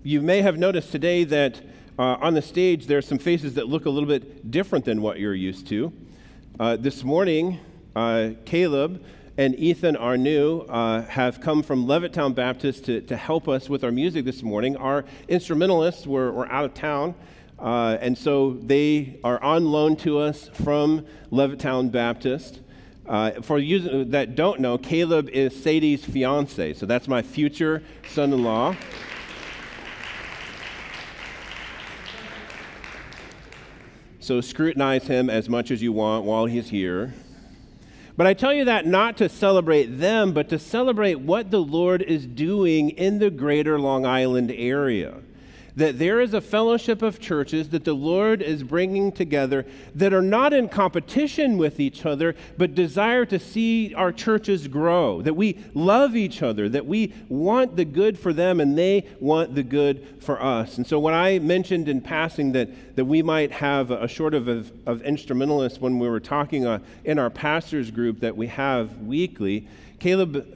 You may have noticed today that on the stage there are some faces that look a little bit different than what you're used to. This morning, Caleb and Ethan, our new, have come from Levittown Baptist to help us with our music this morning. Our instrumentalists were out of town, and so they are on loan to us from Levittown Baptist. For you that don't know, Caleb is Sadie's fiance, so that's my future son-in-law. So scrutinize him as much as you want while he's here. But I tell you that not to celebrate them, but to celebrate what the Lord is doing in the greater Long Island area. That there is a fellowship of churches that the Lord is bringing together that are not in competition with each other, but desire to see our churches grow, that we love each other, that we want the good for them and they want the good for us. And so when I mentioned in passing that we might have a sort of instrumentalists when we were talking in our pastors group that we have weekly, Caleb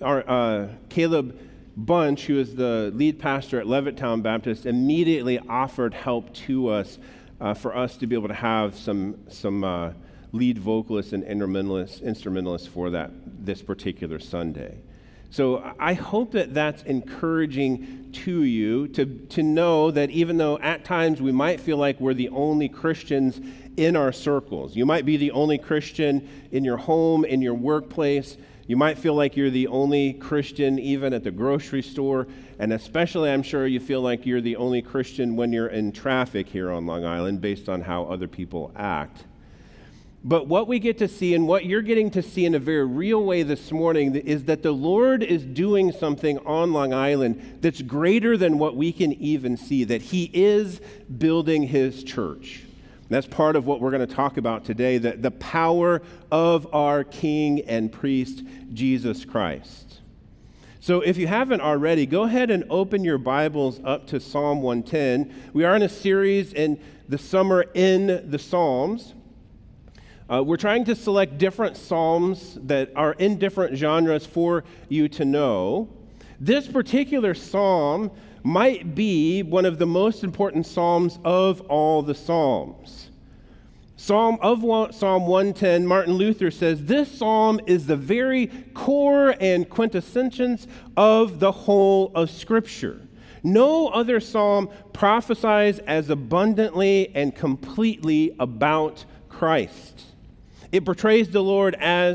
Bunch, who is the lead pastor at Levittown Baptist, immediately offered help to us for us to be able to have some lead vocalists and instrumentalists for this particular Sunday. So I hope that that's encouraging to you to know that even though at times we might feel like we're the only Christians in our circles, you might be the only Christian in your home, in your workplace. You might feel like you're the only Christian even at the grocery store, and especially I'm sure you feel like you're the only Christian when you're in traffic here on Long Island based on how other people act. But what we get to see and what you're getting to see in a very real way this morning is that the Lord is doing something on Long Island that's greater than what we can even see, that He is building His church. That's part of what we're going to talk about today, the power of our King and Priest, Jesus Christ. So if you haven't already, go ahead and open your Bibles up to Psalm 110. We are in a series in the summer in the Psalms. We're trying to select different psalms that are in different genres for you to know. This particular psalm might be one of the most important psalms of all the psalms. Psalm 110, Martin Luther says, this psalm is the very core and quintessence of the whole of Scripture. No other psalm prophesies as abundantly and completely about Christ. It portrays the Lord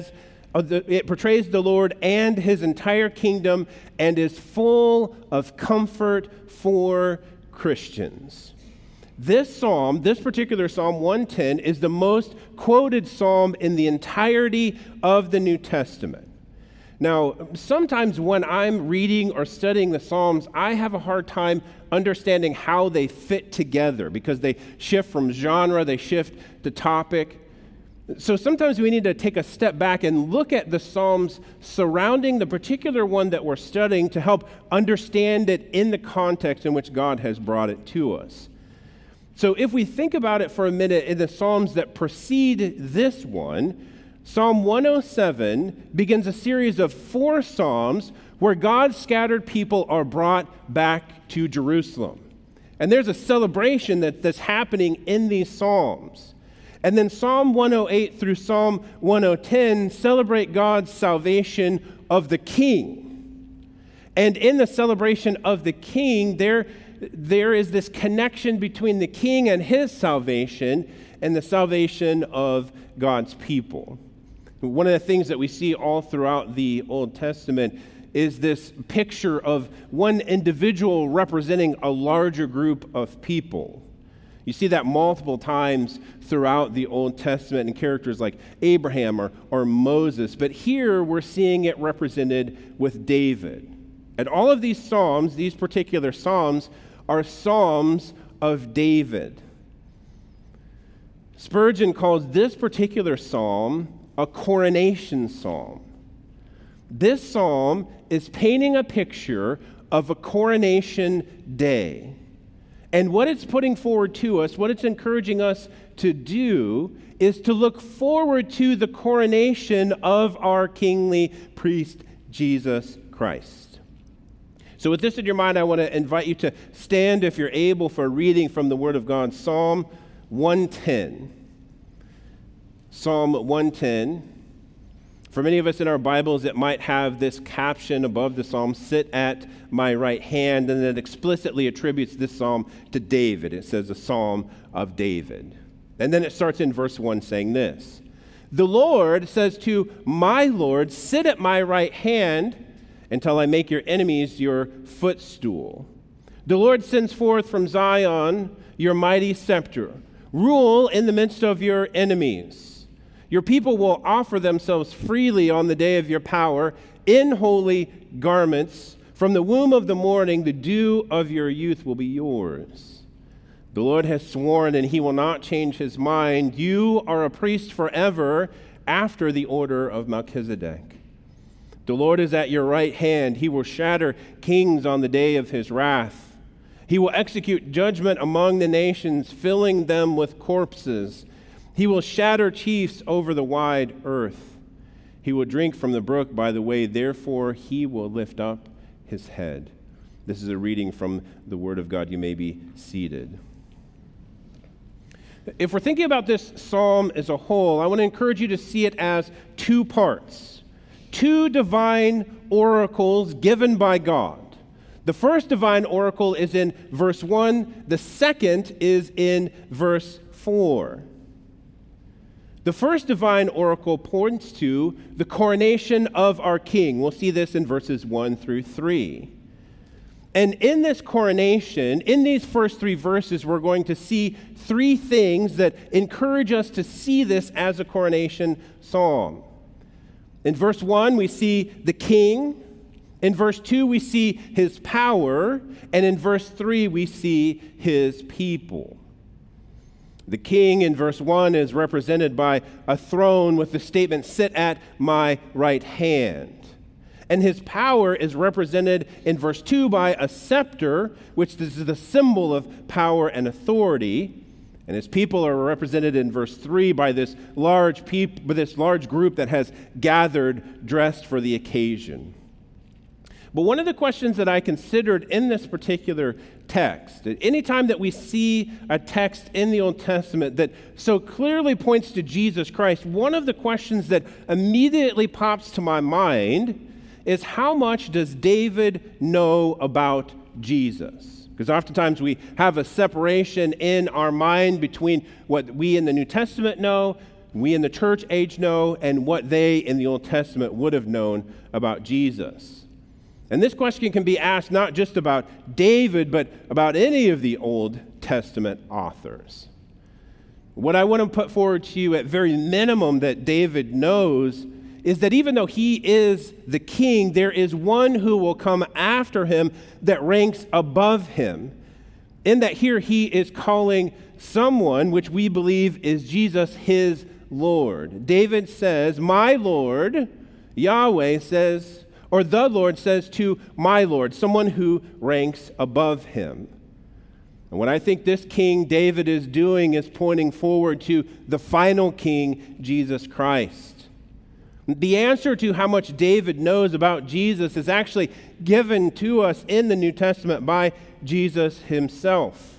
and His entire kingdom and is full of comfort for Christians. This particular Psalm 110, is the most quoted psalm in the entirety of the New Testament. Now, sometimes when I'm reading or studying the Psalms, I have a hard time understanding how they fit together because they shift from genre, they shift to topic. So sometimes we need to take a step back and look at the Psalms surrounding the particular one that we're studying to help understand it in the context in which God has brought it to us. So if we think about it for a minute in the Psalms that precede this one, Psalm 107 begins a series of 4 Psalms where God's scattered people are brought back to Jerusalem. And there's a celebration that's happening in these Psalms. And then Psalm 108 through Psalm 110 celebrate God's salvation of the King. And in the celebration of the King, there is this connection between the King and His salvation and the salvation of God's people. One of the things that we see all throughout the Old Testament is this picture of one individual representing a larger group of people. You see that multiple times throughout the Old Testament in characters like Abraham or Moses, but here we're seeing it represented with David. And all of these psalms, these particular psalms, are psalms of David. Spurgeon calls this particular psalm a coronation psalm. This psalm is painting a picture of a coronation day. And what it's putting forward to us, what it's encouraging us to do, is to look forward to the coronation of our kingly priest, Jesus Christ. So with this in your mind, I want to invite you to stand, if you're able, for a reading from the Word of God, Psalm 110. Psalm 110. For many of us in our Bibles, it might have this caption above the psalm, "Sit at my right hand," and it explicitly attributes this psalm to David. It says, a psalm of David. And then it starts in verse 1 saying this: "The Lord says to my Lord, sit at my right hand until I make your enemies your footstool. The Lord sends forth from Zion your mighty scepter. Rule in the midst of your enemies. Your people will offer themselves freely on the day of your power in holy garments. From the womb of the morning, the dew of your youth will be yours. The Lord has sworn, and he will not change his mind. You are a priest forever after the order of Melchizedek. The Lord is at your right hand. He will shatter kings on the day of his wrath. He will execute judgment among the nations, filling them with corpses. He will shatter chiefs over the wide earth. He will drink from the brook by the way, therefore he will lift up his head." This is a reading from the Word of God. You may be seated. If we're thinking about this psalm as a whole, I want to encourage you to see it as two parts, two divine oracles given by God. The first divine oracle is in verse 1. The second is in verse 4. The first divine oracle points to the coronation of our king. We'll see this in verses 1 through 3. And in this coronation, in these first three verses, we're going to see three things that encourage us to see this as a coronation psalm. In verse 1, we see the king. In verse 2, we see his power. And in verse 3, we see his people. The king in verse 1 is represented by a throne with the statement, "Sit at my right hand." And his power is represented in verse 2 by a scepter, which is the symbol of power and authority. And his people are represented in verse 3 by this large group that has gathered dressed for the occasion. But one of the questions that I considered in this particular text, anytime that we see a text in the Old Testament that so clearly points to Jesus Christ, one of the questions that immediately pops to my mind is, how much does David know about Jesus? Because oftentimes we have a separation in our mind between what we in the New Testament know, we in the church age know, and what they in the Old Testament would have known about Jesus. And this question can be asked not just about David, but about any of the Old Testament authors. What I want to put forward to you at very minimum that David knows is that even though he is the king, there is one who will come after him that ranks above him. In that here he is calling someone, which we believe is Jesus, his Lord. David says, "My Lord," Yahweh says, or the Lord says to my Lord, someone who ranks above him. And what I think this King David is doing is pointing forward to the final King, Jesus Christ. The answer to how much David knows about Jesus is actually given to us in the New Testament by Jesus himself.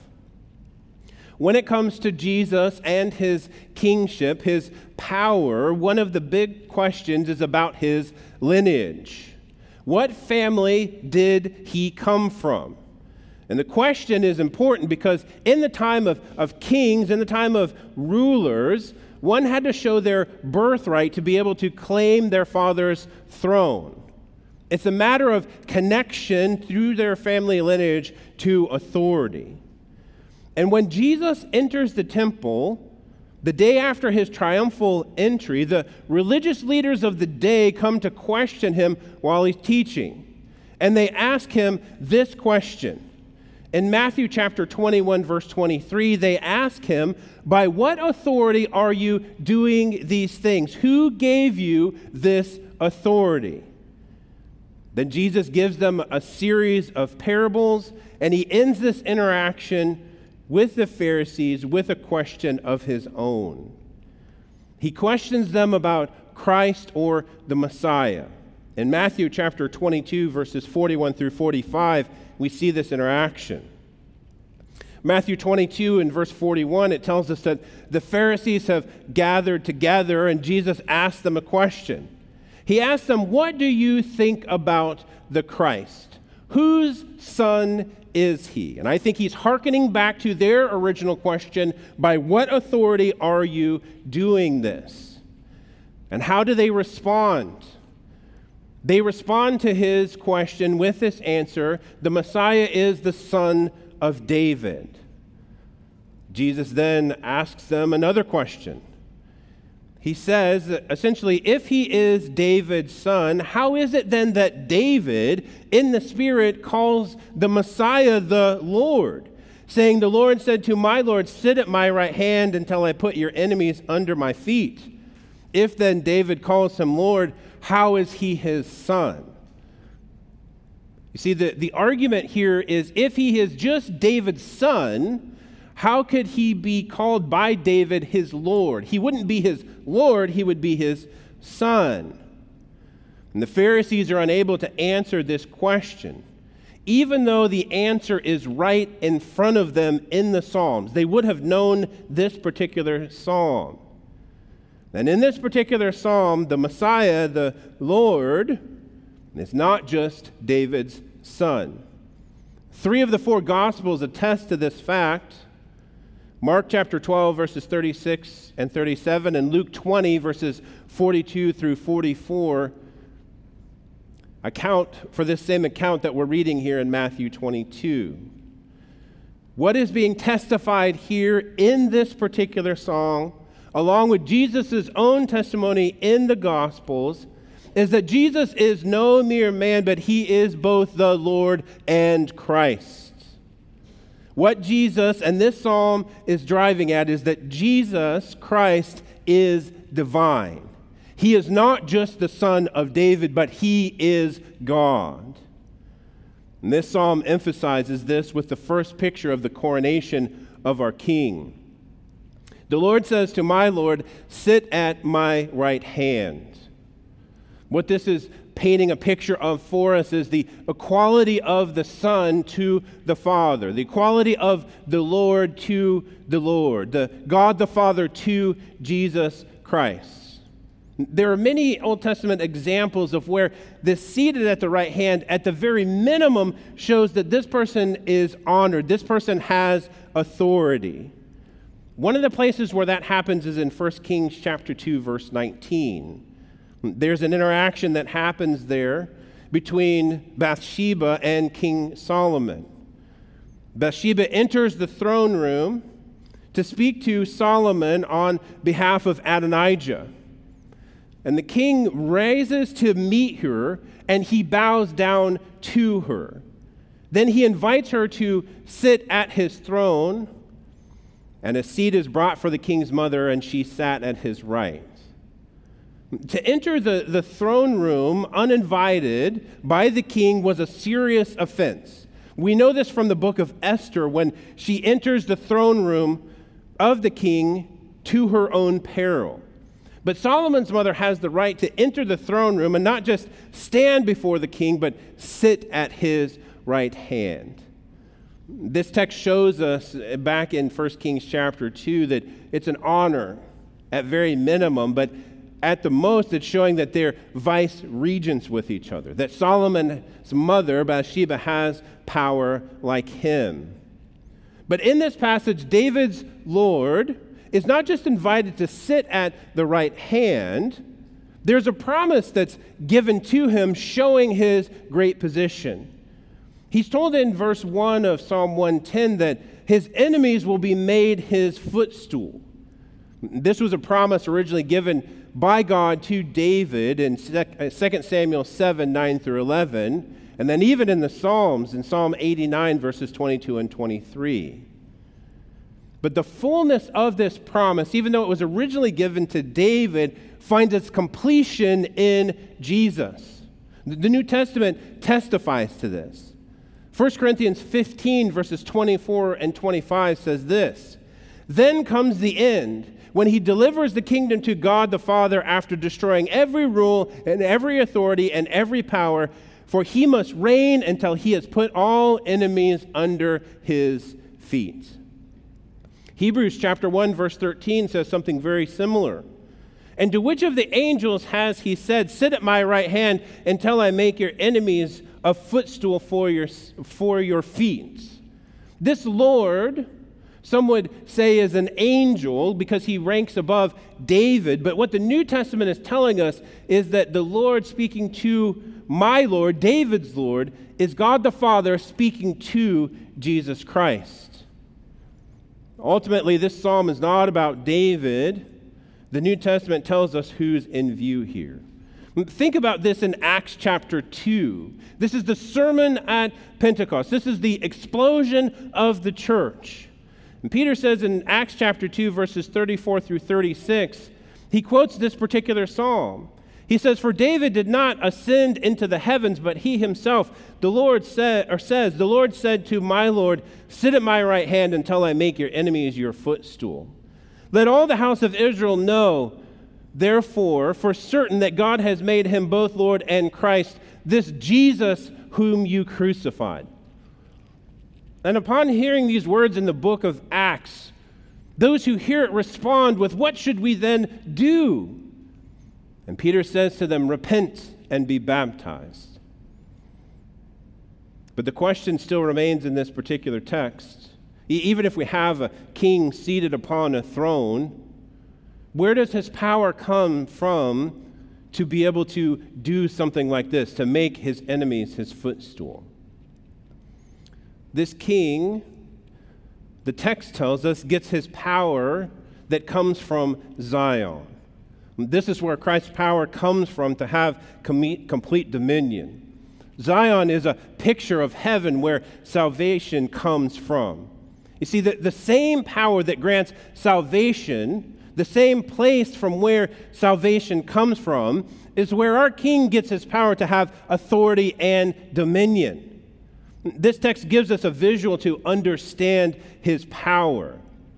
When it comes to Jesus and his kingship, his power, one of the big questions is about his lineage. What family did he come from? And the question is important because in the time of kings, in the time of rulers, one had to show their birthright to be able to claim their father's throne. It's a matter of connection through their family lineage to authority. And when Jesus enters the temple, the day after his triumphal entry, the religious leaders of the day come to question him while he's teaching. And they ask him this question. In Matthew chapter 21, verse 23, they ask him, "By what authority are you doing these things? Who gave you this authority?" Then Jesus gives them a series of parables, and he ends this interaction with the Pharisees with a question of his own. He questions them about Christ or the Messiah. In Matthew chapter 22, verses 41 through 45, we see this interaction. Matthew 22 and verse 41, it tells us that the Pharisees have gathered together and Jesus asked them a question. He asked them, "What do you think about the Christ? Whose son is he?" And I think he's hearkening back to their original question, by what authority are you doing this? And how do they respond? They respond to his question with this answer: the Messiah is the son of David. Jesus then asks them another question. He says, essentially, if he is David's son, how is it then that David, in the Spirit, calls the Messiah the Lord, saying, "The Lord said to my Lord, sit at my right hand until I put your enemies under my feet"? If then David calls him Lord, how is he his son? You see, the argument here is, if he is just David's son, how could he be called by David his Lord? He wouldn't be his Lord, he would be his son. And the Pharisees are unable to answer this question, even though the answer is right in front of them in the Psalms. They would have known this particular psalm. And in this particular psalm, the Messiah, the Lord, is not just David's son. 3 of the 4 Gospels attest to this fact. Mark chapter 12, verses 36 and 37, and Luke 20, verses 42 through 44, account for this same account that we're reading here in Matthew 22. What is being testified here in this particular psalm, along with Jesus' own testimony in the Gospels, is that Jesus is no mere man, but he is both the Lord and Christ. What Jesus and this psalm is driving at is that Jesus Christ is divine. He is not just the son of David, but he is God. And this psalm emphasizes this with the first picture of the coronation of our King. The Lord says to my Lord, "Sit at my right hand." What this is painting a picture of for us is the equality of the Son to the Father, the equality of the Lord to the Lord, the God the Father to Jesus Christ. There are many Old Testament examples of where this seated at the right hand, at the very minimum, shows that this person is honored, this person has authority. One of the places where that happens is in 1 Kings chapter 2, verse 19. There's an interaction that happens there between Bathsheba and King Solomon. Bathsheba enters the throne room to speak to Solomon on behalf of Adonijah. And the king raises to meet her, and he bows down to her. Then he invites her to sit at his throne, and a seat is brought for the king's mother, and she sat at his right. To enter the throne room uninvited by the king was a serious offense. We know this from the book of Esther, when she enters the throne room of the king to her own peril. But Solomon's mother has the right to enter the throne room and not just stand before the king, but sit at his right hand. This text shows us back in 1 Kings chapter 2 that it's an honor at very minimum, but at the most, it's showing that they're vice regents with each other, that Solomon's mother, Bathsheba, has power like him. But in this passage, David's Lord is not just invited to sit at the right hand. There's a promise that's given to him showing his great position. He's told in verse 1 of Psalm 110 that his enemies will be made his footstool. This was a promise originally given by God to David in 2 Samuel 7, 9 through 11, and then even in the Psalms, in Psalm 89, verses 22 and 23. But the fullness of this promise, even though it was originally given to David, finds its completion in Jesus. The New Testament testifies to this. 1 Corinthians 15, verses 24 and 25 says this: "Then comes the end, when he delivers the kingdom to God the Father after destroying every rule and every authority and every power, for he must reign until he has put all enemies under his feet. Hebrews chapter 1, verse 13 says something very similar. And to which of the angels has he said, sit at my right hand until I make your enemies a footstool for your feet? This Lord, some would say, is an angel because he ranks above David. But what the New Testament is telling us is that the Lord speaking to my Lord, David's Lord, is God the Father speaking to Jesus Christ. Ultimately, this psalm is not about David. The New Testament tells us who's in view here. Think about this in Acts chapter 2. This is the sermon at Pentecost. This is the explosion of the church. And Peter says in Acts chapter 2, verses 34 through 36, he quotes this particular psalm. He says, for David did not ascend into the heavens, but he himself, the Lord said to my Lord, sit at my right hand until I make your enemies your footstool. Let all the house of Israel know, therefore, for certain that God has made him both Lord and Christ, this Jesus whom you crucified. And upon hearing these words in the book of Acts, those who hear it respond with, what should we then do? And Peter says to them, repent and be baptized. But the question still remains in this particular text. Even if we have a king seated upon a throne, where does his power come from to be able to do something like this, to make his enemies his footstool? This king, the text tells us, gets his power that comes from Zion. This is where Christ's power comes from to have complete dominion. Zion is a picture of heaven where salvation comes from. You see, the same power that grants salvation, the same place from where salvation comes from, is where our King gets his power to have authority and dominion. This text gives us a visual to understand his power.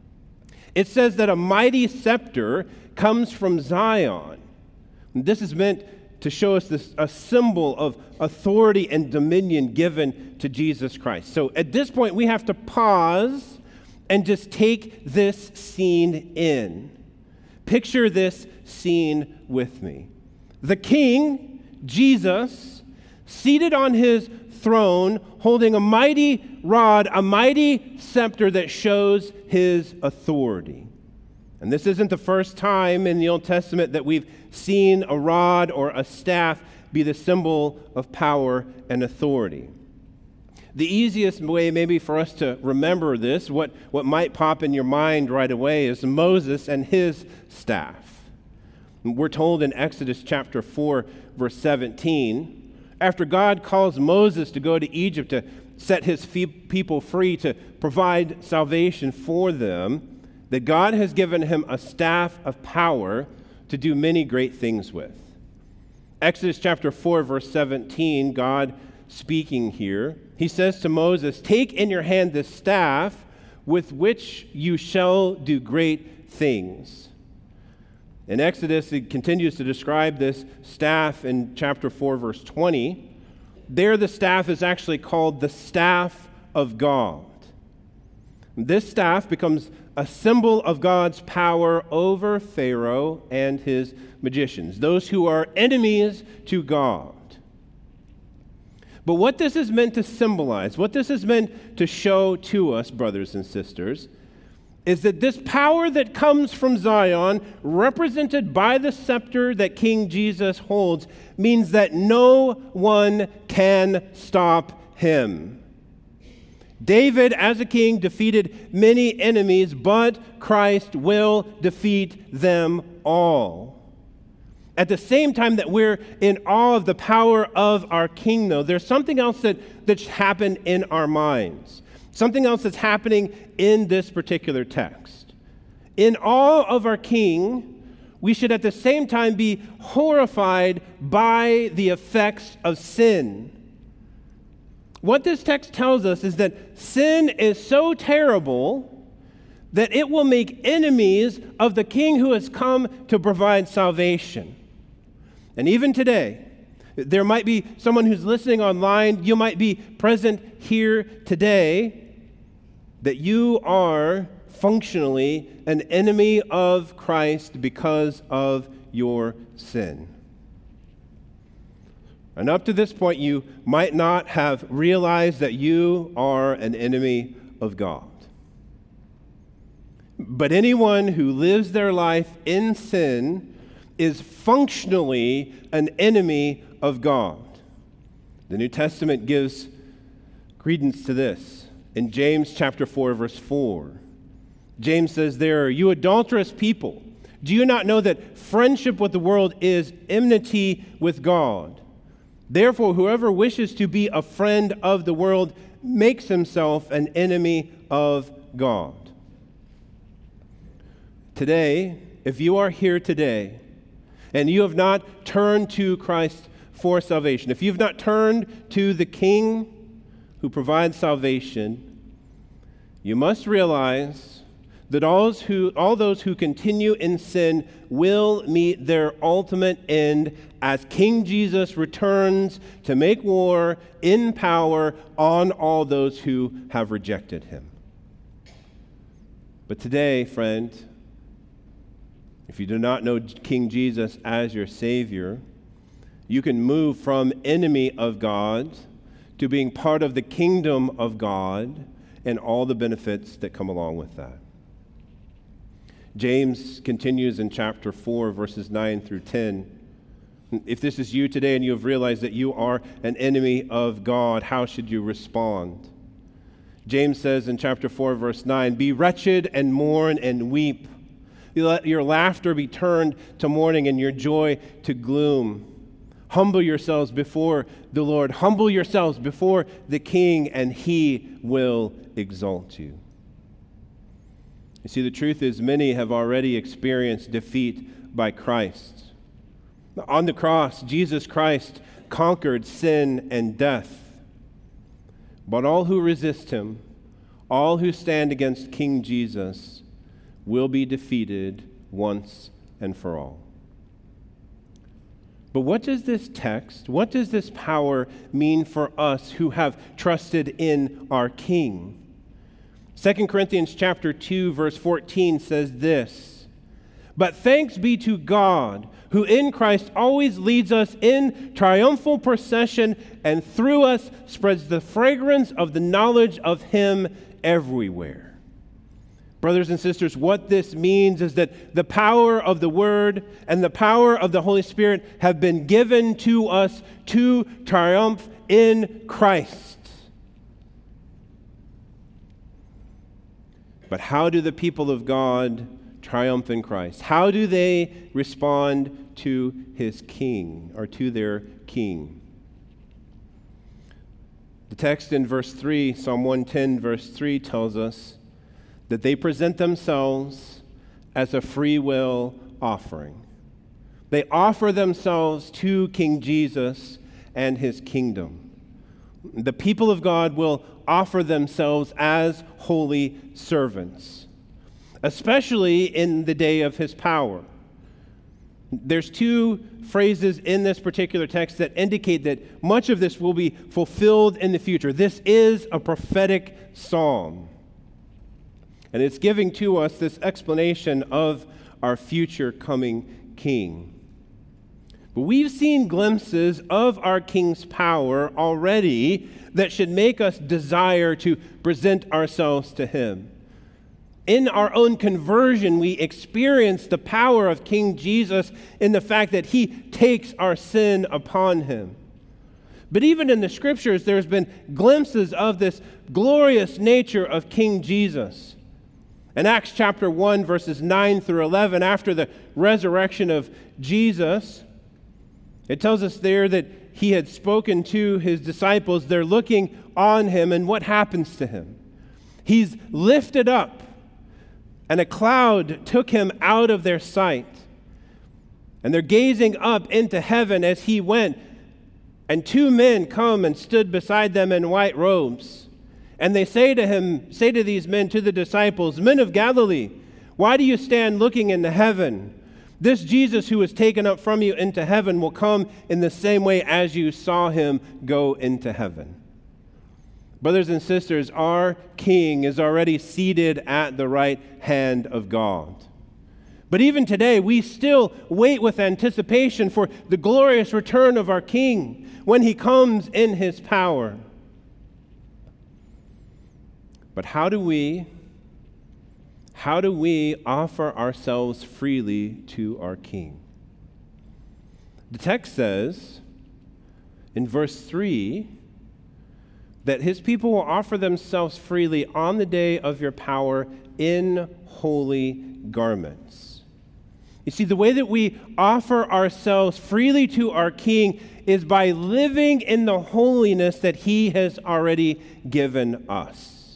It says that a mighty scepter comes from Zion. This is meant to show us a symbol of authority and dominion given to Jesus Christ. So at this point, we have to pause and just take this scene in. Picture this scene with me. The King, Jesus, seated on his throne, holding a mighty rod, a mighty scepter that shows his authority. And this isn't the first time in the Old Testament that we've seen a rod or a staff be the symbol of power and authority. The easiest way maybe for us to remember this, what might pop in your mind right away, is Moses and his staff. We're told in Exodus chapter 4, verse 17, after God calls Moses to go to Egypt to set his people free, to provide salvation for them, that God has given him a staff of power to do many great things with. Exodus chapter 4, verse 17, God speaking here, he says to Moses, take in your hand this staff with which you shall do great things. In Exodus, it continues to describe this staff in chapter 4, verse 20. There the staff is actually called the staff of God. This staff becomes a symbol of God's power over Pharaoh and his magicians, those who are enemies to God. But what this is meant to symbolize, what this is meant to show to us, brothers and sisters, is that this power that comes from Zion, represented by the scepter that King Jesus holds, means that no one can stop him. David, as a king, defeated many enemies, but Christ will defeat them all. At the same time that we're in awe of the power of our King, though, there's something else that's happened in our minds. Something else that's happening in this particular text. In awe of our King, we should at the same time be horrified by the effects of sin. What this text tells us is that sin is so terrible that it will make enemies of the King who has come to provide salvation. And even today, there might be someone who's listening online, you might be present here today, that you are functionally an enemy of Christ because of your sin. And up to this point, you might not have realized that you are an enemy of God. But anyone who lives their life in sin is functionally an enemy of God. The New Testament gives credence to this in James chapter 4, verse 4. James says there, "You adulterous people, do you not know that friendship with the world is enmity with God? Therefore, whoever wishes to be a friend of the world makes himself an enemy of God." Today, if you are here today and you have not turned to Christ for salvation, if you've not turned to the King who provides salvation, you must realize that all those who continue in sin will meet their ultimate end as King Jesus returns to make war in power on all those who have rejected him. But today, friend, if you do not know King Jesus as your Savior, you can move from enemy of God to being part of the kingdom of God and all the benefits that come along with that. James continues in chapter 4, verses 9 through 10. If this is you today and you have realized that you are an enemy of God, how should you respond? James says in chapter 4, verse 9, "Be wretched and mourn and weep. Let your laughter be turned to mourning and your joy to gloom. Humble yourselves before the Lord. Humble yourselves before the King, and he will exalt you." You see, the truth is many have already experienced defeat by Christ. On the cross, Jesus Christ conquered sin and death. But all who resist him, all who stand against King Jesus, will be defeated once and for all. But what does this text, what does this power mean for us who have trusted in our King? 2 Corinthians chapter 2, verse 14 says this, "But thanks be to God, who in Christ always leads us in triumphal procession and through us spreads the fragrance of the knowledge of him everywhere." Brothers and sisters, what this means is that the power of the Word and the power of the Holy Spirit have been given to us to triumph in Christ. But how do the people of God triumph in Christ? How do they respond to his King, or to their King? The text in verse 3, Psalm 110, verse 3 tells us that they present themselves as a free will offering. They offer themselves to King Jesus and his kingdom. The people of God will offer themselves as holy servants, especially in the day of his power. There's two phrases in this particular text that indicate that much of this will be fulfilled in the future. This is a prophetic psalm, and it's giving to us this explanation of our future coming King. But we've seen glimpses of our King's power already that should make us desire to present ourselves to him. In our own conversion, we experience the power of King Jesus in the fact that he takes our sin upon him. But even in the scriptures, there's been glimpses of this glorious nature of King Jesus. In Acts chapter 1, verses 9 through 11, after the resurrection of Jesus, it tells us there that he had spoken to his disciples. They're looking on him, and what happens to him? He's lifted up, and a cloud took him out of their sight. And they're gazing up into heaven as he went, and two men come and stood beside them in white robes. And they say to these men, to the disciples, "Men of Galilee, why do you stand looking into heaven? This Jesus who was taken up from you into heaven will come in the same way as you saw him go into heaven." Brothers and sisters, our King is already seated at the right hand of God. But even today, we still wait with anticipation for the glorious return of our King when he comes in his power. But how do we offer ourselves freely to our King? The text says in verse 3 that his people will offer themselves freely on the day of your power in holy garments. You see, the way that we offer ourselves freely to our King is by living in the holiness that he has already given us.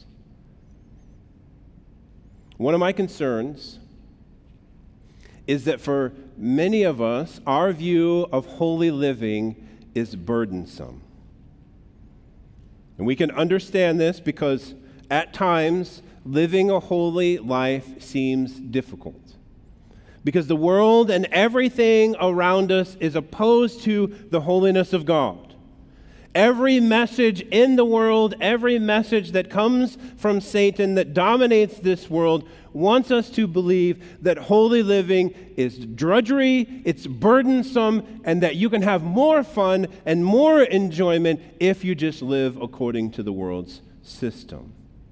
One of my concerns is that for many of us, our view of holy living is burdensome. And we can understand this because at times living a holy life seems difficult. Because the world and everything around us is opposed to the holiness of God. Every message in the world, every message that comes from Satan that dominates this world wants us to believe that holy living is drudgery, it's burdensome, and that you can have more fun and more enjoyment if you just live according to the world's system.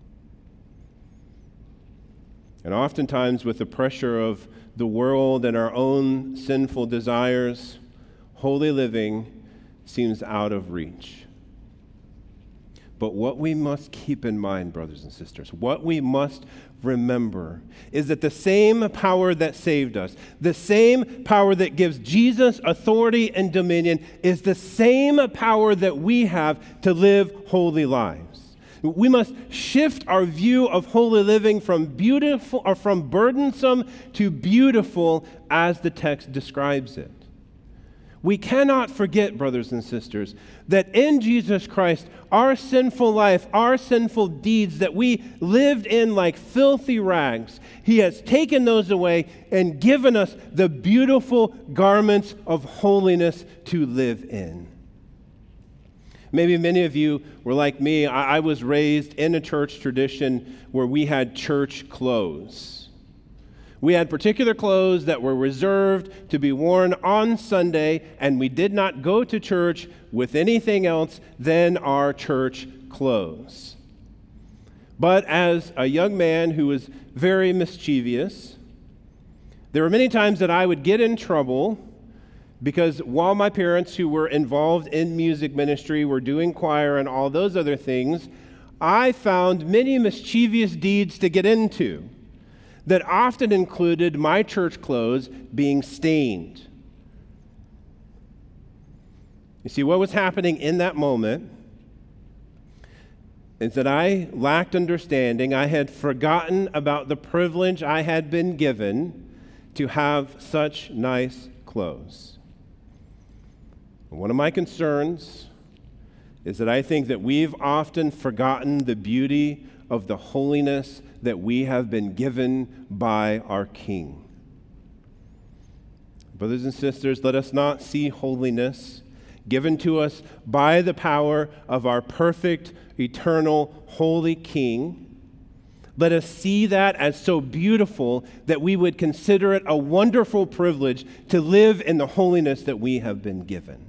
And oftentimes with the pressure of the world and our own sinful desires, holy living seems out of reach. But what we must keep in mind, brothers and sisters, what we must remember is that the same power that saved us, the same power that gives Jesus authority and dominion, is the same power that we have to live holy lives. We must shift our view of holy living from beautiful or from burdensome to beautiful as the text describes it. We cannot forget, brothers and sisters, that in Jesus Christ, our sinful life, our sinful deeds that we lived in like filthy rags, he has taken those away and given us the beautiful garments of holiness to live in. Maybe many of you were like me. I was raised in a church tradition where we had church clothes. We had particular clothes that were reserved to be worn on Sunday, and we did not go to church with anything else than our church clothes. But as a young man who was very mischievous, there were many times that I would get in trouble because while my parents, who were involved in music ministry, were doing choir and all those other things, I found many mischievous deeds to get into that often included my church clothes being stained. You see, what was happening in that moment is that I lacked understanding. I had forgotten about the privilege I had been given to have such nice clothes. One of my concerns is that I think that we've often forgotten the beauty of the holiness that we have been given by our King. Brothers and sisters, let us not see holiness given to us by the power of our perfect, eternal, holy King. Let us see that as so beautiful that we would consider it a wonderful privilege to live in the holiness that we have been given.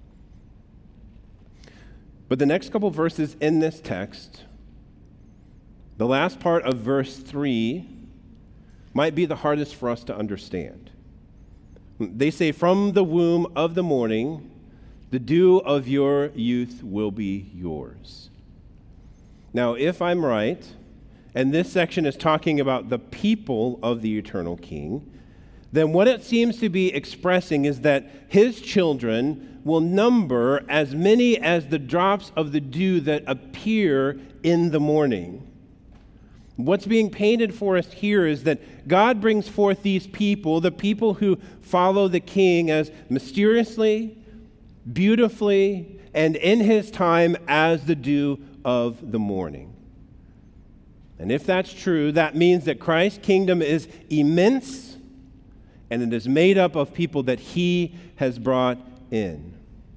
But the next couple verses in this text, the last part of verse 3, might be the hardest for us to understand. They say, "From the womb of the morning, the dew of your youth will be yours." Now, if I'm right, and this section is talking about the people of the eternal King, then what it seems to be expressing is that his children will number as many as the drops of the dew that appear in the morning. What's being painted for us here is that God brings forth these people, the people who follow the King, as mysteriously, beautifully, and in his time as the dew of the morning. And if that's true, that means that Christ's kingdom is immense and it is made up of people that he has brought in.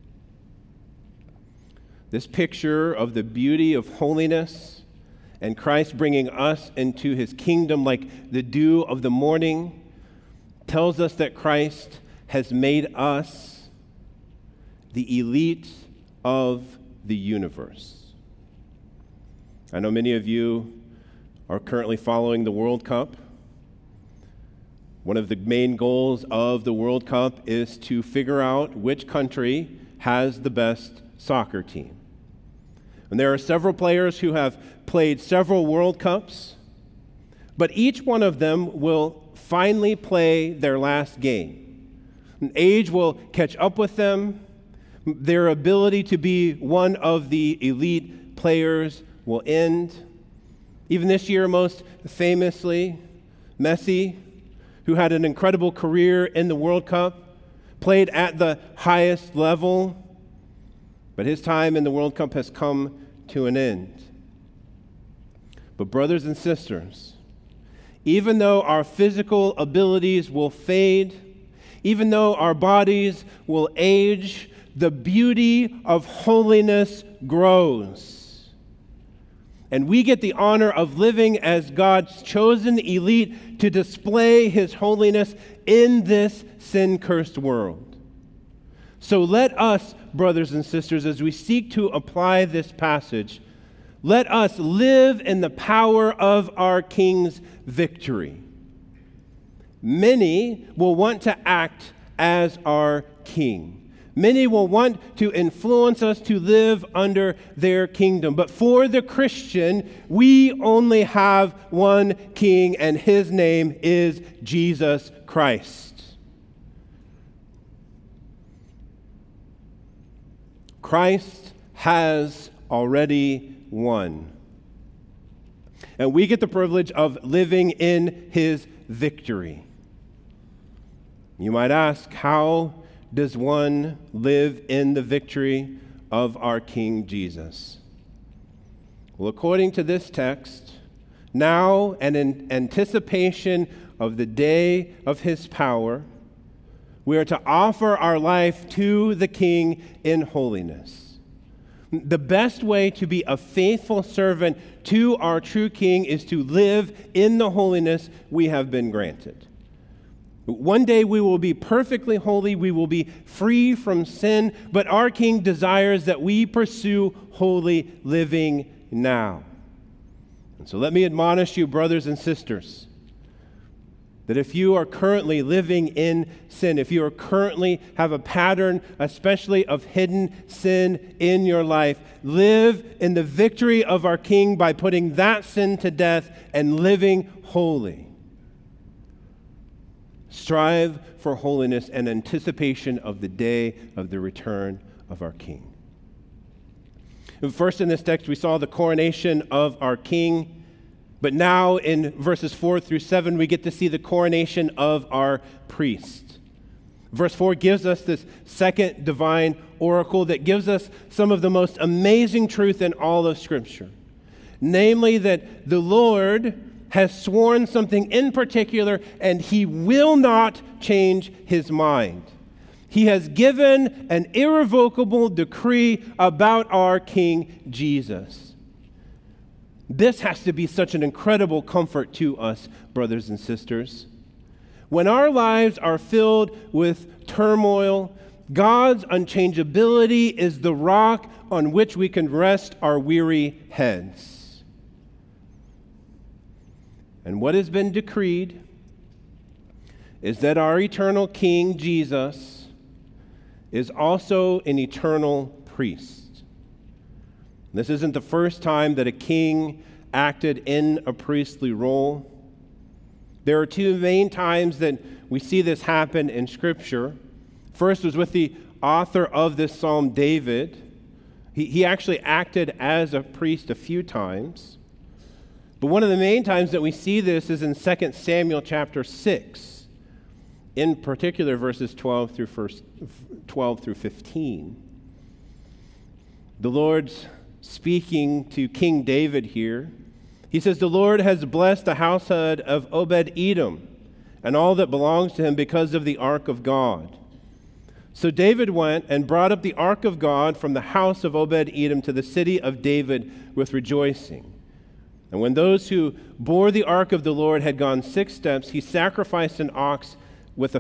This picture of the beauty of holiness and Christ bringing us into his kingdom like the dew of the morning tells us that Christ has made us the elite of the universe. I know many of you are currently following the World Cup. One of the main goals of the World Cup is to figure out which country has the best soccer team. And there are several players who have played several World Cups, but each one of them will finally play their last game. And age will catch up with them. Their ability to be one of the elite players will end. Even this year, most famously, Messi, who had an incredible career in the World Cup, played at the highest level, but his time in the World Cup has come to an end. But brothers and sisters, even though our physical abilities will fade, even though our bodies will age, the beauty of holiness grows. And we get the honor of living as God's chosen elite to display his holiness in this sin-cursed world. So let us, brothers and sisters, as we seek to apply this passage, let us live in the power of our King's victory. Many will want to act as our King. Many will want to influence us to live under their kingdom. But for the Christian, we only have one King, and his name is Jesus Christ. Christ has already won. And we get the privilege of living in his victory. You might ask, how does one live in the victory of our King Jesus? Well, according to this text, now and in anticipation of the day of his power, we are to offer our life to the King in holiness. The best way to be a faithful servant to our true King is to live in the holiness we have been granted. One day we will be perfectly holy, we will be free from sin, but our King desires that we pursue holy living now. And so let me admonish you, brothers and sisters, that if you are currently living in sin, if you are currently have a pattern, especially of hidden sin in your life, live in the victory of our King by putting that sin to death and living holy. Strive for holiness and anticipation of the day of the return of our King. First in this text, we saw the coronation of our King, but now in verses 4 through 7, we get to see the coronation of our priest. Verse 4 gives us this second divine oracle that gives us some of the most amazing truth in all of Scripture, namely that the Lord has sworn something in particular, and he will not change his mind. He has given an irrevocable decree about our King Jesus. This has to be such an incredible comfort to us, brothers and sisters. When our lives are filled with turmoil, God's unchangeability is the rock on which we can rest our weary heads. And what has been decreed is that our eternal King, Jesus, is also an eternal priest. This isn't the first time that a king acted in a priestly role. There are two main times that we see this happen in Scripture. First was with the author of this psalm, David. He actually acted as a priest a few times. But one of the main times that we see this is in 2 Samuel chapter 6, in particular verses 12 through 15. The Lord's speaking to King David here. He says, the Lord has blessed the household of Obed-Edom and all that belongs to him because of the ark of God. So David went and brought up the ark of God from the house of Obed-Edom to the city of David with rejoicing. And when those who bore the ark of the Lord had gone 6 steps, he sacrificed an ox and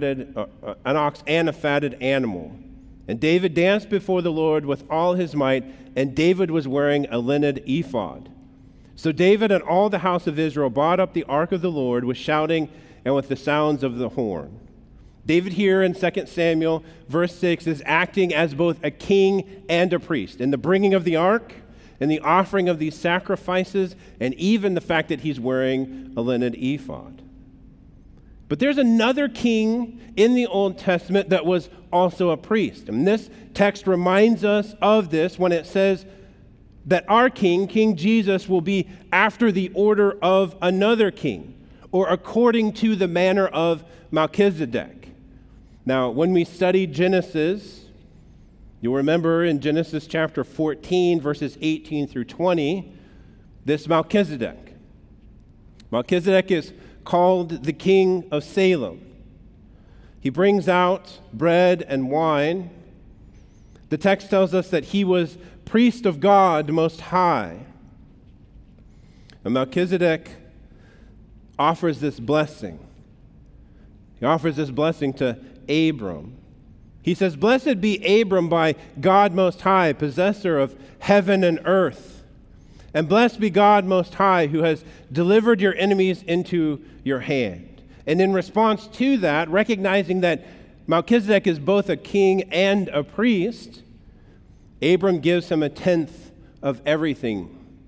a fatted animal. And David danced before the Lord with all his might, and David was wearing a linen ephod. So David and all the house of Israel brought up the ark of the Lord with shouting and with the sounds of the horn. David here in 2 Samuel, verse 6, is acting as both a king and a priest in the bringing of the ark and the offering of these sacrifices, and even the fact that he's wearing a linen ephod. But there's another king in the Old Testament that was also a priest. And this text reminds us of this when it says that our king, King Jesus, will be after the order of another king, or according to the manner of Melchizedek. Now, when we studied Genesis, you'll remember in Genesis chapter 14, verses 18 through 20, this Melchizedek. Melchizedek is called the king of Salem. He brings out bread and wine. The text tells us that he was priest of God Most High. And Melchizedek offers this blessing. He offers this blessing to Abram. He says, "Blessed be Abram by God Most High, possessor of heaven and earth. And blessed be God Most High, who has delivered your enemies into your hand." And in response to that, recognizing that Melchizedek is both a king and a priest, Abram gives him 1/10 of everything.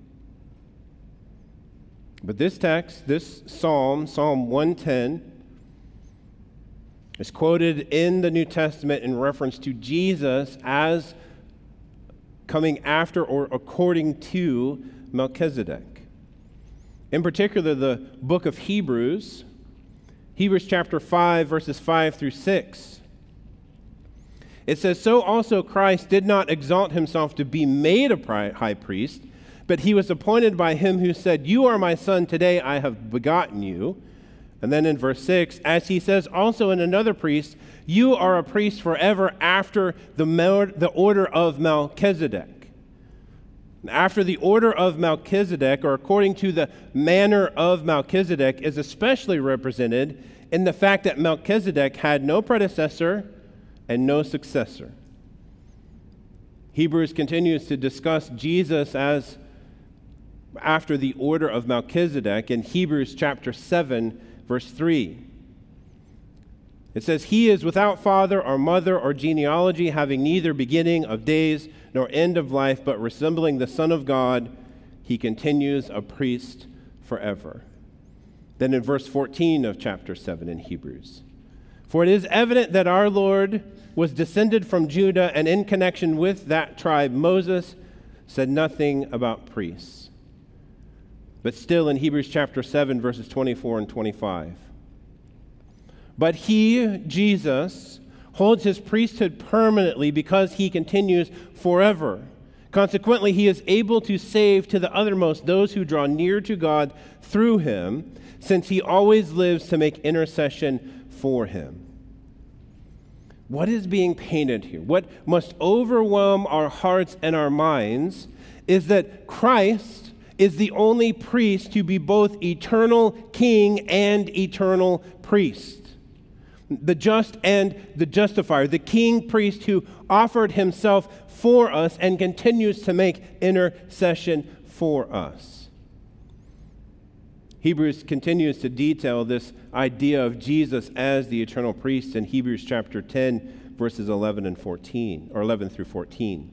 But this text, this psalm, Psalm 110, is quoted in the New Testament in reference to Jesus as coming after or according to Melchizedek. In particular, the book of Hebrews chapter 5, verses 5 through 6. It says, "So also Christ did not exalt himself to be made a high priest, but he was appointed by him who said, 'You are my son, today I have begotten you.'" And then in verse 6, "As he says also in another priest, 'You are a priest forever after the order of Melchizedek.'" After the order of Melchizedek, or according to the manner of Melchizedek, is especially represented in the fact that Melchizedek had no predecessor and no successor. Hebrews continues to discuss Jesus as after the order of Melchizedek in Hebrews chapter 7, verse 3. It says, "He is without father or mother or genealogy, having neither beginning of days nor end of life, but resembling the Son of God, he continues a priest forever." Then in verse 14 of chapter 7 in Hebrews, "For it is evident that our Lord was descended from Judah, and in connection with that tribe Moses said nothing about priests." But still in Hebrews chapter 7, verses 24 and 25, "But he, Jesus, holds his priesthood permanently because he continues forever. Consequently, he is able to save to the uttermost those who draw near to God through him, since he always lives to make intercession for him." What is being painted here? What must overwhelm our hearts and our minds is that Christ is the only priest to be both eternal king and eternal priest. The just and the justifier, the king priest who offered himself for us and continues to make intercession for us. Hebrews continues to detail this idea of Jesus as the eternal priest in Hebrews chapter 10, verses 11 through 14.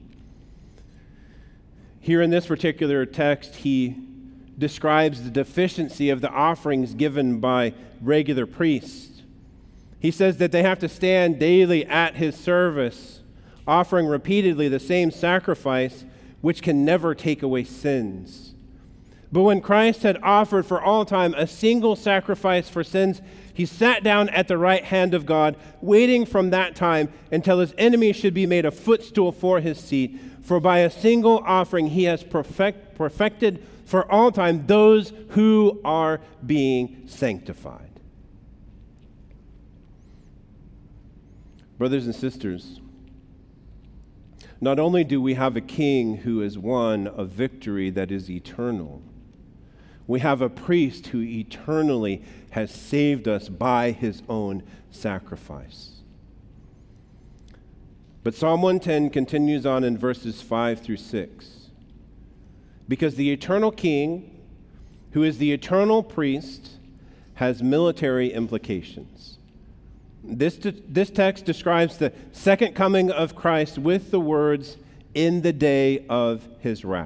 Here in this particular text, he describes the deficiency of the offerings given by regular priests. He says that they have to stand daily at his service, offering repeatedly the same sacrifice, which can never take away sins. But when Christ had offered for all time a single sacrifice for sins, he sat down at the right hand of God, waiting from that time until his enemies should be made a footstool for his seat. For by a single offering he has perfected for all time those who are being sanctified. Brothers and sisters, not only do we have a king who has won a victory that is eternal, we have a priest who eternally has saved us by his own sacrifice. But Psalm 110 continues on in verses 5 through 6. Because the eternal king, who is the eternal priest, has military implications. This text describes the second coming of Christ with the words, "in the day of his wrath."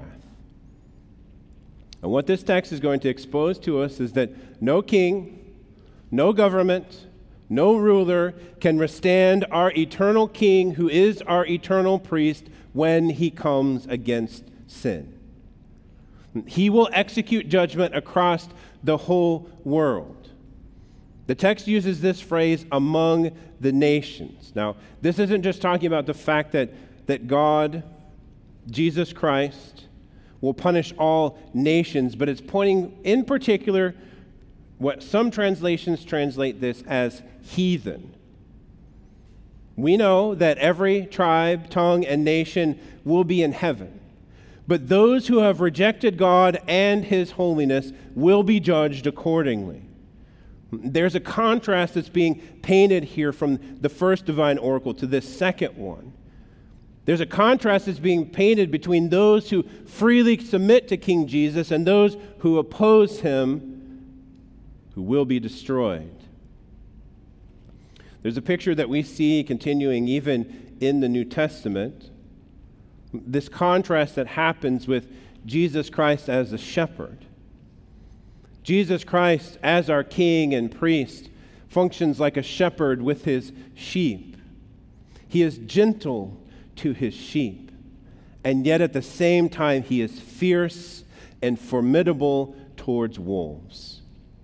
And what this text is going to expose to us is that no king, no government, no ruler can withstand our eternal king, who is our eternal priest, when he comes against sin. He will execute judgment across the whole world. The text uses this phrase, "among the nations." Now, this isn't just talking about the fact that God, Jesus Christ, will punish all nations, but it's pointing in particular what some translations translate this as heathen. We know that every tribe, tongue, and nation will be in heaven. But those who have rejected God and his holiness will be judged accordingly. There's a contrast that's being painted here from the first divine oracle to this second one. There's a contrast that's being painted between those who freely submit to King Jesus and those who oppose him, who will be destroyed. There's a picture that we see continuing even in the New Testament. This contrast that happens with Jesus Christ as a shepherd. Jesus Christ, as our king and priest, functions like a shepherd with his sheep. He is gentle to his sheep, and yet at the same time he is fierce and formidable towards wolves.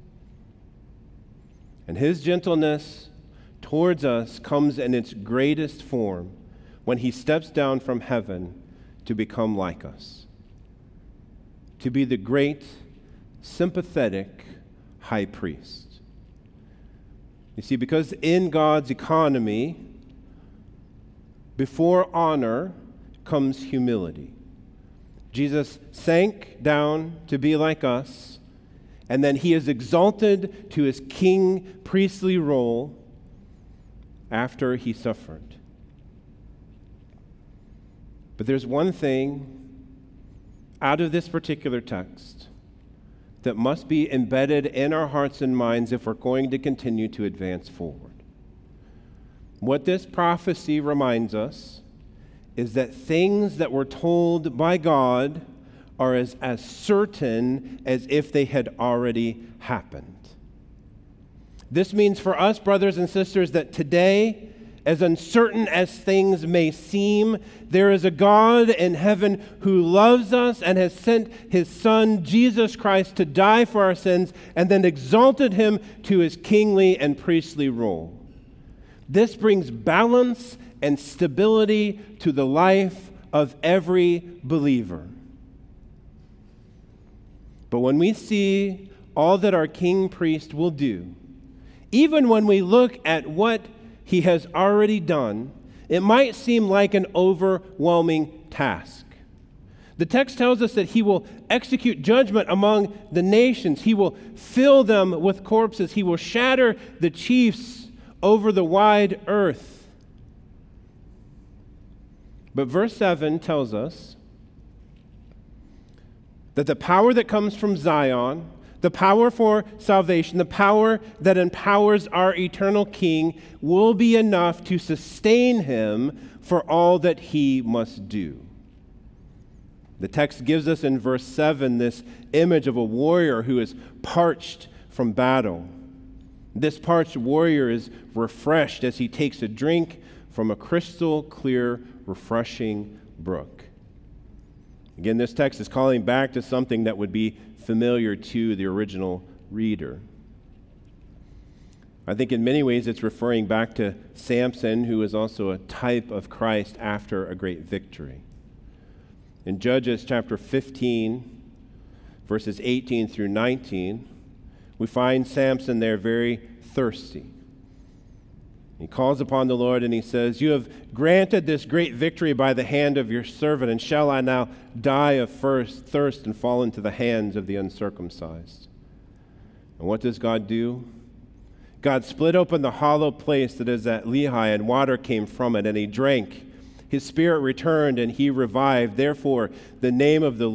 And his gentleness towards us comes in its greatest form when he steps down from heaven to become like us, to be the great, sympathetic high priest. You see, because in God's economy, before honor comes humility. Jesus sank down to be like us, and then he is exalted to his king priestly role after he suffered. But there's one thing out of this particular text that must be embedded in our hearts and minds if we're going to continue to advance forward. What this prophecy reminds us is that things that were told by God are as certain as if they had already happened. This means for us, brothers and sisters, that today, as uncertain as things may seem, there is a God in heaven who loves us and has sent his Son, Jesus Christ, to die for our sins and then exalted him to his kingly and priestly role. This brings balance and stability to the life of every believer. But when we see all that our king priest will do, even when we look at what he has already done, it might seem like an overwhelming task. The text tells us that he will execute judgment among the nations. He will fill them with corpses. He will shatter the chiefs over the wide earth. But verse 7 tells us that the power that comes from Zion, the power for salvation, the power that empowers our eternal King, will be enough to sustain him for all that he must do. The text gives us in verse 7 this image of a warrior who is parched from battle. This parched warrior is refreshed as he takes a drink from a crystal clear, refreshing brook. Again, this text is calling back to something that would be familiar to the original reader. I think in many ways it's referring back to Samson, who is also a type of Christ after a great victory. In Judges chapter 15, verses 18 through 19, we find Samson there very thirsty. He calls upon the Lord and he says, "You have granted this great victory by the hand of your servant, and shall I now die of thirst and fall into the hands of the uncircumcised?" And what does God do? God split open the hollow place that is at Lehi, and water came from it, and he drank. His spirit returned, and he revived. Therefore, the name of the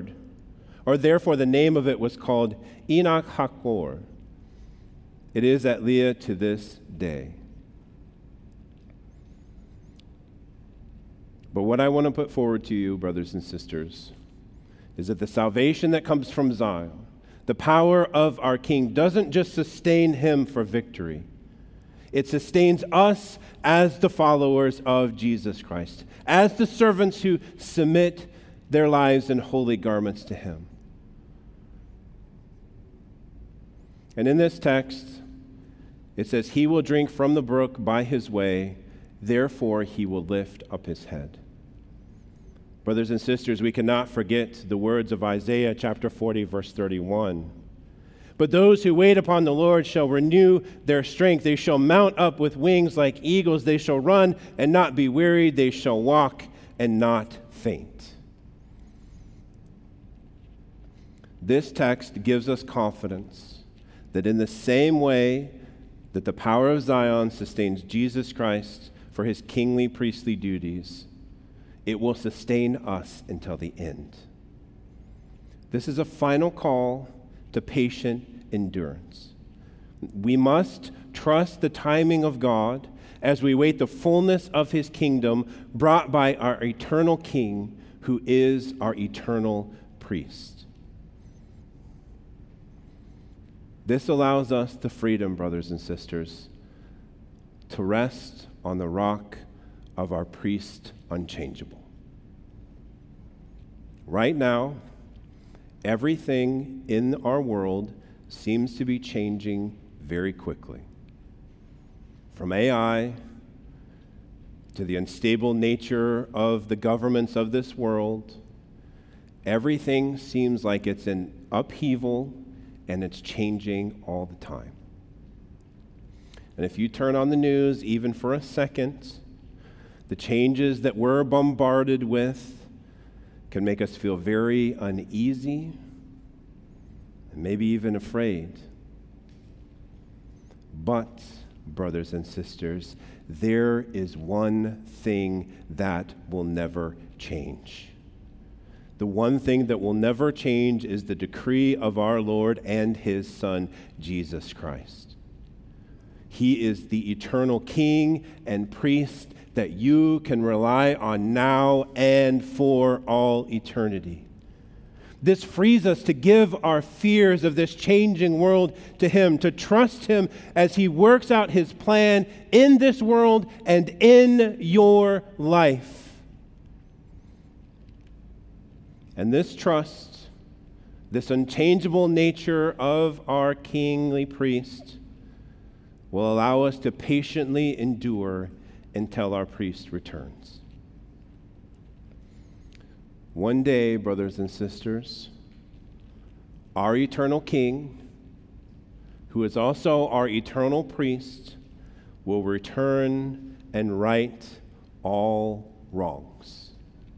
name of it was called Enoch Hakor. It is at Leah to this day. But what I want to put forward to you, brothers and sisters, is that the salvation that comes from Zion, the power of our King, doesn't just sustain him for victory. It sustains us as the followers of Jesus Christ, as the servants who submit their lives in holy garments to him. And in this text, it says, "He will drink from the brook by his way, therefore he will lift up his head." Brothers and sisters, we cannot forget the words of Isaiah chapter 40, verse 31. "But those who wait upon the Lord shall renew their strength. They shall mount up with wings like eagles. They shall run and not be wearied. They shall walk and not faint." This text gives us confidence that in the same way that the power of Zion sustains Jesus Christ for his kingly priestly duties, it will sustain us until the end. This is a final call to patient endurance. We must trust the timing of God as we wait the fullness of his kingdom brought by our eternal King, who is our eternal priest. This allows us the freedom, brothers and sisters, to rest on the rock of our priest unchangeable. Right now, everything in our world seems to be changing very quickly. From AI to the unstable nature of the governments of this world, everything seems like it's in upheaval and it's changing all the time. And if you turn on the news, even for a second, the changes that we're bombarded with can make us feel very uneasy and maybe even afraid. But, brothers and sisters, there is one thing that will never change. The one thing that will never change is the decree of our Lord and his Son, Jesus Christ. He is the eternal King and priest that you can rely on now and for all eternity. This frees us to give our fears of this changing world to him, to trust him as he works out his plan in this world and in your life. And this trust, this unchangeable nature of our kingly priest, will allow us to patiently endure until our priest returns. One day, brothers and sisters, our eternal King, who is also our eternal priest, will return and right all wrongs.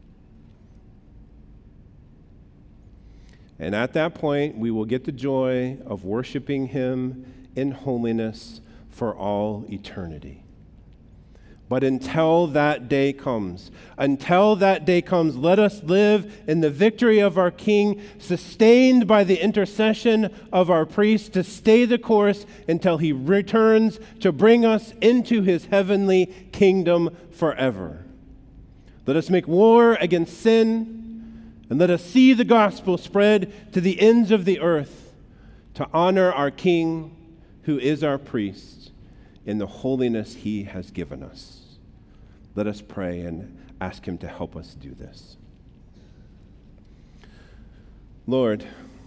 And at that point, we will get the joy of worshiping him in holiness for all eternity. But until that day comes, let us live in the victory of our King, sustained by the intercession of our priest, to stay the course until he returns to bring us into his heavenly kingdom forever. Let us make war against sin, and let us see the gospel spread to the ends of the earth to honor our King, who is our priest, in the holiness he has given us. Let us pray and ask him to help us do this. Lord,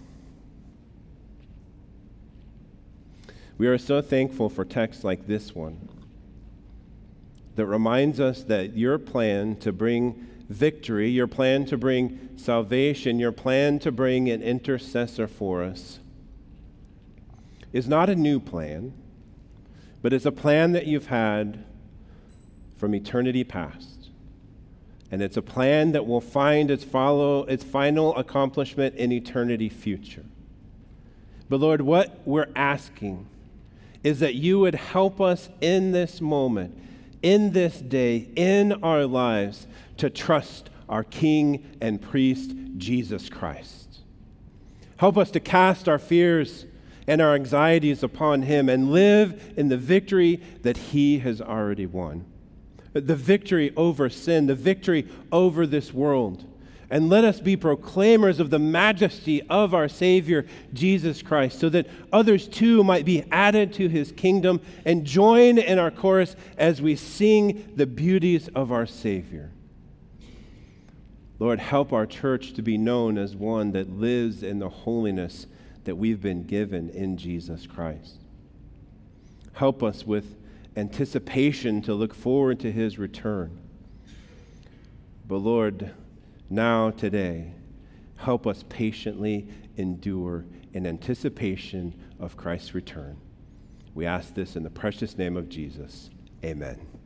we are so thankful for texts like this one that reminds us that your plan to bring victory, your plan to bring salvation, your plan to bring an intercessor for us is not a new plan, but it's a plan that you've had from eternity past. And it's a plan that will find its final accomplishment in eternity future. But Lord, what we're asking is that you would help us in this moment, in this day, in our lives, to trust our King and Priest, Jesus Christ. Help us to cast our fears and our anxieties upon him and live in the victory that he has already won. The victory over sin, the victory over this world. And let us be proclaimers of the majesty of our Savior, Jesus Christ, so that others too might be added to his kingdom and join in our chorus as we sing the beauties of our Savior. Lord, help our church to be known as one that lives in the holiness that we've been given in Jesus Christ. Help us with anticipation to look forward to his return. But Lord, now, today, help us patiently endure in anticipation of Christ's return. We ask this in the precious name of Jesus. Amen.